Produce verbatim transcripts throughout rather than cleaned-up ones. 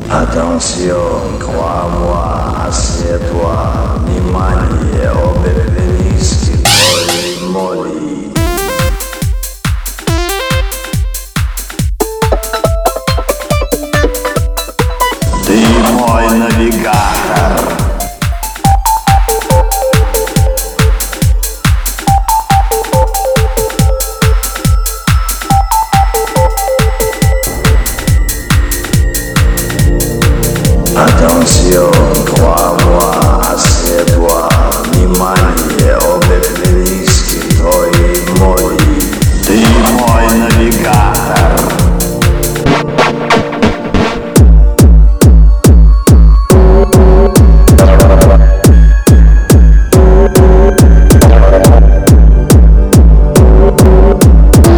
Attention, crois-moi, assieds-toi, внимание, обе феминистки, моли, моли. Ты мой навигатор. Attention, crois-moi, assieds-toi, внимание, обе феминистки, твои моли. Ты мой навигатор.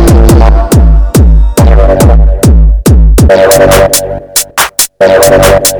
We'll be right back.